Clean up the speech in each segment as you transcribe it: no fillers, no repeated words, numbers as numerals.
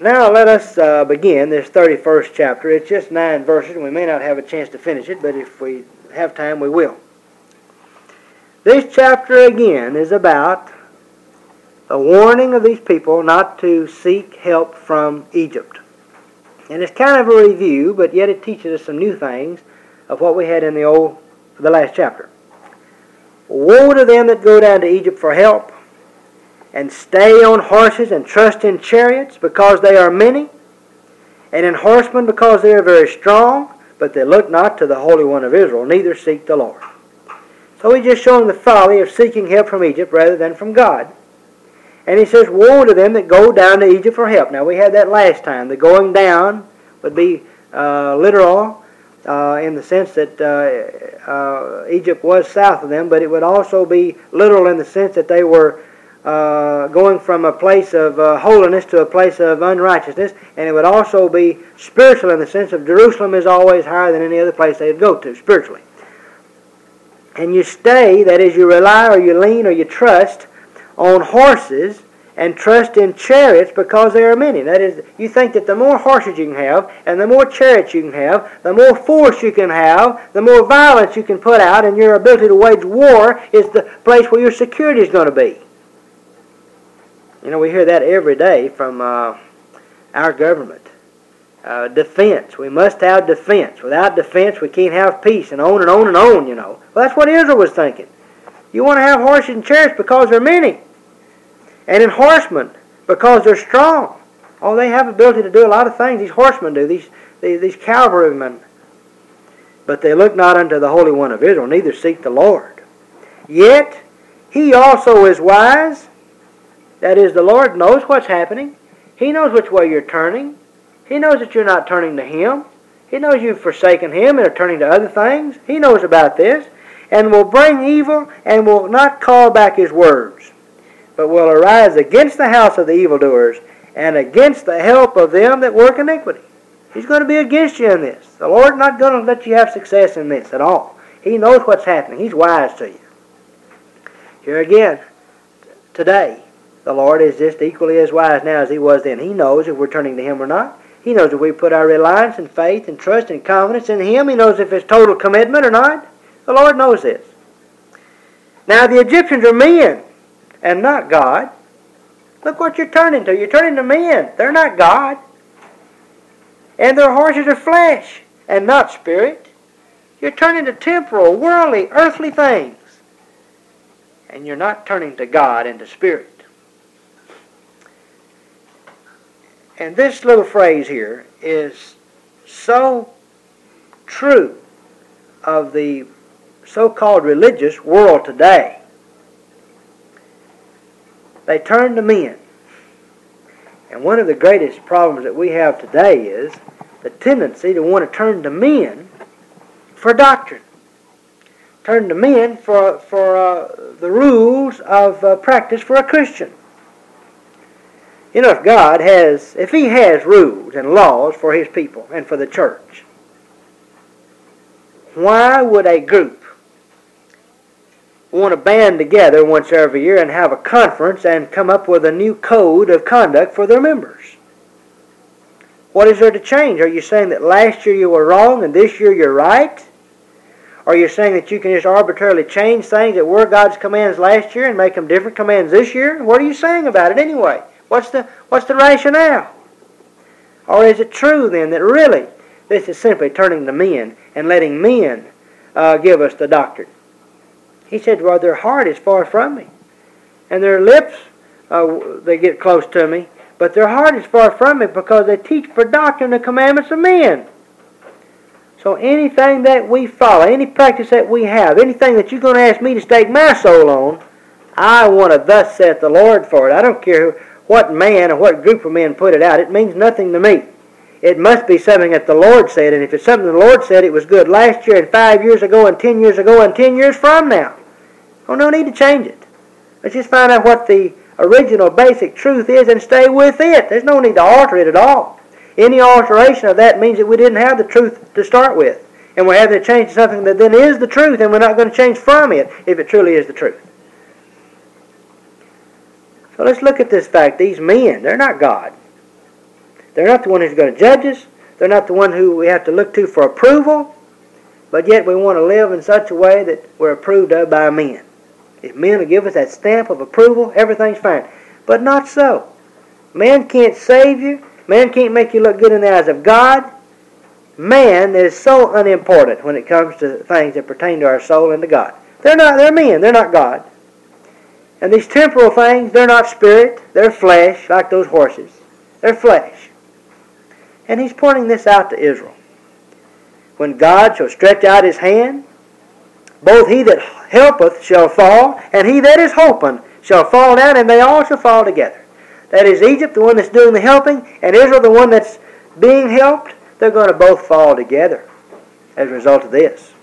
Now let us begin this 31st chapter. It's just 9 verses, and we may not have a chance to finish it, but if we have time, we will. This chapter again is about the warning of these people not to seek help from Egypt. And it's kind of a review, but yet it teaches us some new things of what we had in the last chapter. Woe to them that go down to Egypt for help, and stay on horses, and trust in chariots, because they are many, and in horsemen, because they are very strong, but they look not to the Holy One of Israel, neither seek the Lord. So he's just showing the folly of seeking help from Egypt rather than from God. And he says, woe to them that go down to Egypt for help. Now we had that last time. The going down would be literal in the sense that Egypt was south of them, but it would also be literal in the sense that they were going from a place of holiness to a place of unrighteousness, and it would also be spiritual in the sense of Jerusalem is always higher than any other place they'd go to spiritually. And you stay, that is, you rely or you lean or you trust on horses and trust in chariots because there are many. That is, you think that the more horses you can have and the more chariots you can have, the more force you can have, the more violence you can put out, and your ability to wage war is the place where your security is going to be. You know, we hear that every day from our government. Defense. We must have defense. Without defense, we can't have peace, and on and on and on, you know. Well, that's what Israel was thinking. You want to have horses and chariots because they're many. And in horsemen, because they're strong. Oh, they have ability to do a lot of things. These horsemen do, these cavalrymen. But they look not unto the Holy One of Israel, neither seek the Lord. Yet, He also is wise. That is, the Lord knows what's happening. He knows which way you're turning. He knows that you're not turning to Him. He knows you've forsaken Him and are turning to other things. He knows about this. And will bring evil and will not call back His words, but will arise against the house of the evildoers and against the help of them that work iniquity. He's going to be against you in this. The Lord's not going to let you have success in this at all. He knows what's happening. He's wise to you. Here again, today, the Lord is just equally as wise now as He was then. He knows if we're turning to Him or not. He knows if we put our reliance and faith and trust and confidence in Him. He knows if it's total commitment or not. The Lord knows this. Now the Egyptians are men and not God. Look what you're turning to. You're turning to men. They're not God. And their horses are flesh and not spirit. You're turning to temporal, worldly, earthly things. And you're not turning to God and to spirit. And this little phrase here is so true of the so-called religious world today. They turn to men. And one of the greatest problems that we have today is the tendency to want to turn to men for doctrine. Turn to men for the rules of practice for a Christian. You know, if He has rules and laws for His people and for the church, why would a group want to band together once every year and have a conference and come up with a new code of conduct for their members? What is there to change? Are you saying that last year you were wrong and this year you're right? Are you saying that you can just arbitrarily change things that were God's commands last year and make them different commands this year? What are you saying about it anyway? What's the rationale? Or is it true then that really this is simply turning to men and letting men give us the doctrine? He said, well, their heart is far from me. And their lips, they get close to me. But their heart is far from me because they teach for doctrine the commandments of men. So anything that we follow, any practice that we have, anything that you're going to ask me to stake my soul on, I want to thus saith the Lord for it. I don't care what man or what group of men put it out. It means nothing to me. It must be something that the Lord said. And if it's something the Lord said, it was good last year and 5 years ago and 10 years ago and 10 years from now. Oh, no need to change it. Let's just find out what the original basic truth is and stay with it. There's no need to alter it at all. Any alteration of that means that we didn't have the truth to start with. And we're having to change to something that then is the truth, and we're not going to change from it if it truly is the truth. So let's look at this fact. These men, they're not God. They're not the one who's going to judge us. They're not the one who we have to look to for approval. But yet we want to live in such a way that we're approved of by men. If men will give us that stamp of approval, everything's fine. But not so. Man can't save you. Man can't make you look good in the eyes of God. Man is so unimportant when it comes to things that pertain to our soul and to God. They're men, they're not God. And these temporal things, they're not spirit, they're flesh, like those horses. They're flesh. And he's pointing this out to Israel. When God shall stretch out his hand, both he that helpeth shall fall, and he that is hoping shall fall down, and they all shall fall together. That is Egypt, the one that's doing the helping, and Israel, the one that's being helped. They're going to both fall together as a result of this.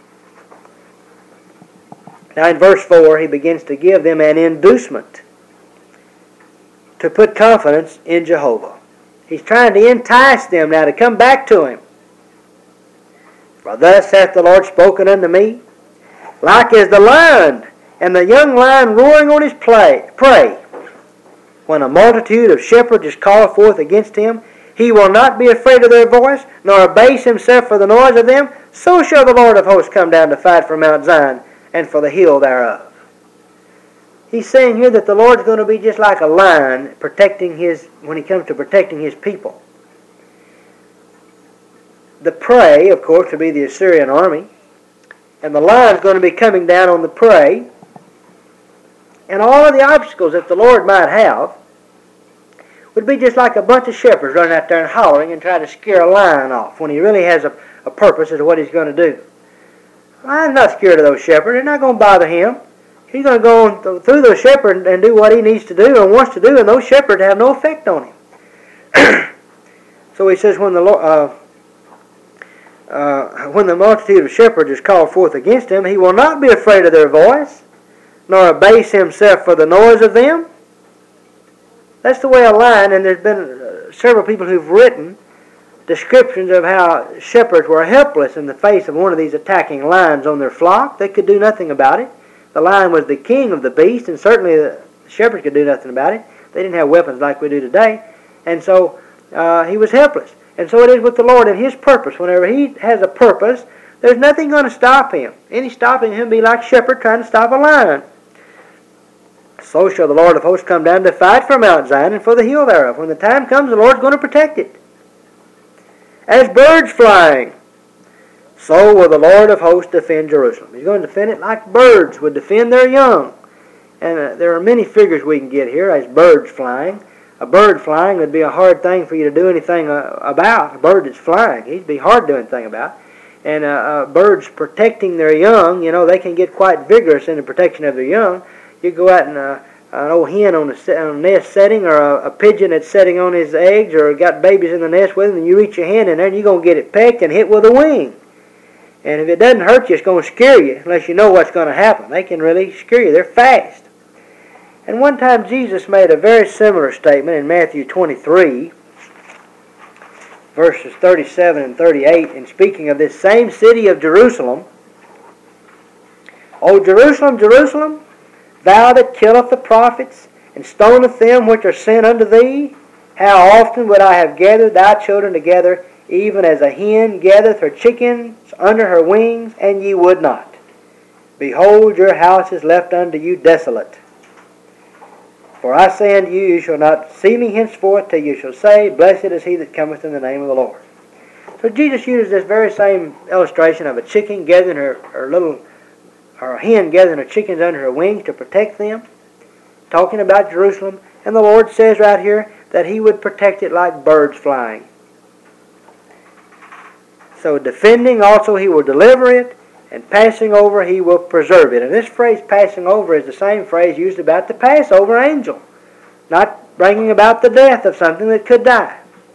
Now in verse 4, he begins to give them an inducement to put confidence in Jehovah. He's trying to entice them now to come back to him. For thus hath the Lord spoken unto me, like as the lion and the young lion roaring on his prey, when a multitude of shepherds is called forth against him, he will not be afraid of their voice, nor abase himself for the noise of them. So shall the Lord of hosts come down to fight for Mount Zion and for the hill thereof. He's saying here that the Lord's going to be just like a lion when he comes to protecting his people. The prey, of course, would be the Assyrian army. And the lion's going to be coming down on the prey. And all of the obstacles that the Lord might have would be just like a bunch of shepherds running out there and hollering and trying to scare a lion off when he really has a purpose as to what he's going to do. I'm not scared of those shepherds. They're not going to bother him. He's going to go on through those shepherds and do what he needs to do and wants to do, and those shepherds have no effect on him. So he says, when the multitude of shepherds is called forth against him, he will not be afraid of their voice, nor abase himself for the noise of them. That's the way a lion, and there's been several people who've written descriptions of how shepherds were helpless in the face of one of these attacking lions on their flock. They could do nothing about it. The lion was the king of the beast, and certainly the shepherds could do nothing about it. They didn't have weapons like we do today. And so he was helpless. And so it is with the Lord and his purpose. Whenever he has a purpose, there's nothing going to stop him. Any stopping him be like a shepherd trying to stop a lion. So shall the Lord of hosts come down to fight for Mount Zion and for the hill thereof. When the time comes, the Lord's going to protect it. As birds flying, so will the Lord of hosts defend Jerusalem. He's going to defend it like birds would defend their young. And there are many figures we can get here as birds flying. A bird flying would be a hard thing for you to do anything about. A bird that's flying, it'd be hard to do anything about. And birds protecting their young, they can get quite vigorous in the protection of their young. You go out and an old hen on a nest setting, or a pigeon that's setting on his eggs, or got babies in the nest with him, and you reach your hand in there and you're going to get it pecked and hit with a wing. And if it doesn't hurt you, it's going to scare you unless you know what's going to happen. They can really scare you. They're fast. And one time Jesus made a very similar statement in Matthew 23, verses 37 and 38, in speaking of this same city of Jerusalem. O Jerusalem, Jerusalem, thou that killest the prophets, and stonest them which are sent unto thee, how often would I have gathered thy children together, even as a hen gathereth her chickens under her wings, and ye would not. Behold, your house is left unto you desolate. For I say unto you, you shall not see me henceforth, till you shall say, Blessed is he that cometh in the name of the Lord. So Jesus uses this very same illustration of a chicken gathering or a hen gathering her chickens under her wings to protect them, talking about Jerusalem. And the Lord says right here that he would protect it like birds flying. So defending also he will deliver it, and passing over he will preserve it. And this phrase passing over is the same phrase used about the Passover angel, not bringing about the death of something that could die.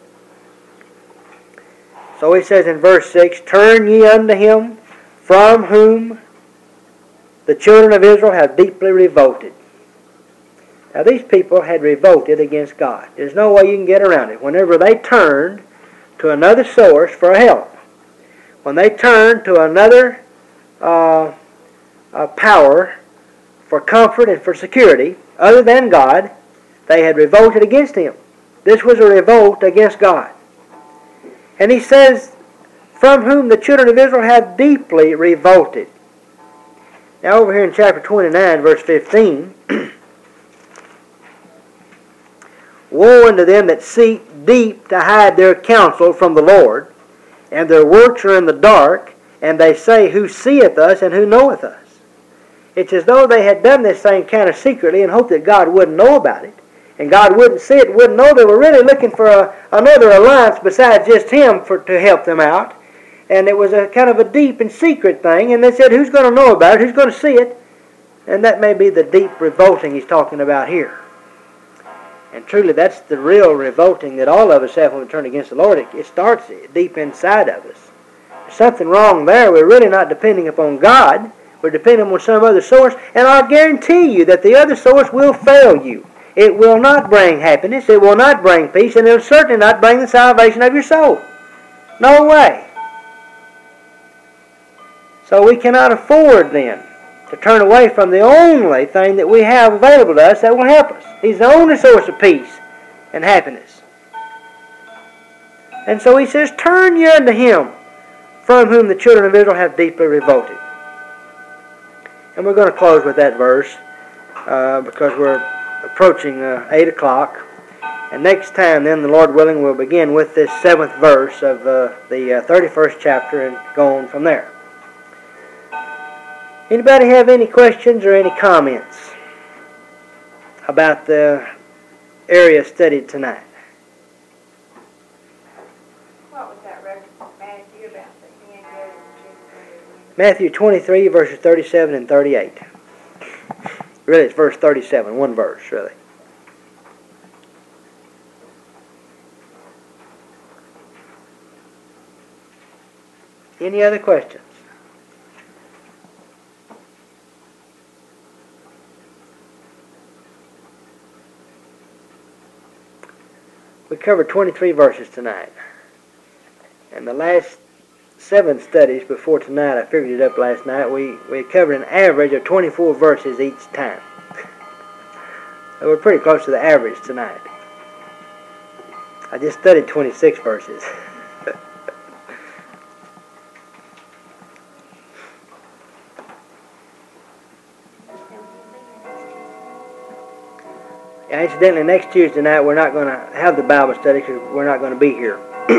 So he says in verse 6, Turn ye unto him from whom the children of Israel have deeply revolted. Now these people had revolted against God. There's no way you can get around it. Whenever they turned to another source for help, when they turned to another power for comfort and for security, other than God, they had revolted against him. This was a revolt against God. And he says, from whom the children of Israel have deeply revolted. Now over here in chapter 29, verse 15, woe unto them that seek deep to hide their counsel from the Lord, and their works are in the dark, and they say, who seeth us and who knoweth us? It's as though they had done this thing kind of secretly and hoped that God wouldn't know about it. And God wouldn't see it, wouldn't know. They were really looking for another alliance besides just Him to help them out. And it was a kind of a deep and secret thing. And they said, who's going to know about it? Who's going to see it? And that may be the deep revolting he's talking about here. And truly, that's the real revolting that all of us have when we turn against the Lord. It starts deep inside of us. There's something wrong there. We're really not depending upon God. We're depending on some other source. And I'll guarantee you that the other source will fail you. It will not bring happiness. It will not bring peace. And it will certainly not bring the salvation of your soul. No way. So we cannot afford then to turn away from the only thing that we have available to us that will help us. He's the only source of peace and happiness. And so he says, turn ye unto Him, from whom the children of Israel have deeply revolted. And we're going to close with that verse because we're approaching 8 o'clock. And next time then, the Lord willing, we'll begin with this 7th verse of the 31st chapter and go on from there. Anybody have any questions or any comments about the area studied tonight? What was that reference to Matthew about the hand goes to Matthew 23, verses 37 and 38. Really, it's verse 37, one verse, really. Any other questions? We covered 23 verses tonight. And the last 7 studies before tonight, I figured it up last night, we covered an average of 24 verses each time. So we're pretty close to the average tonight. I just studied 26 verses. Incidentally, next Tuesday night we're not going to have the Bible study because we're not going to be here.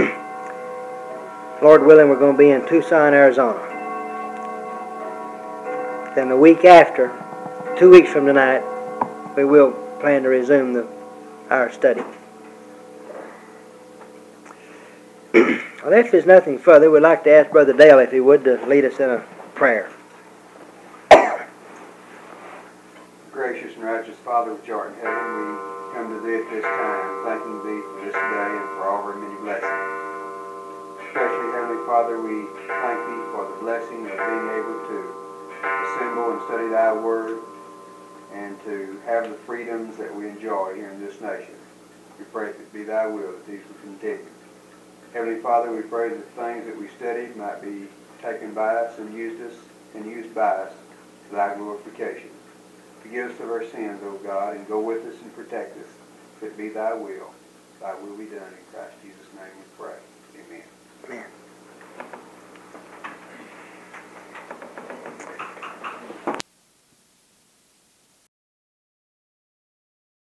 Lord willing, we're going to be in Tucson, Arizona. Then the week after, 2 weeks from tonight, we will plan to resume our study. Well, if there's nothing further, we'd like to ask Brother Dale if he would to lead us in a prayer. Gracious and righteous Father which art in heaven, we come to Thee at this time, thanking Thee for this day and for all our many blessings. Especially, Heavenly Father, we thank Thee for the blessing of being able to assemble and study Thy Word and to have the freedoms that we enjoy here in this nation. We pray that it be Thy will that these will continue. Heavenly Father, we pray that the things that we studied might be taken by us and used by us to Thy glorification. Forgive us of our sins, O God, and go with us and protect us. If it be Thy will be done. In Christ Jesus' name we pray. Amen. Amen.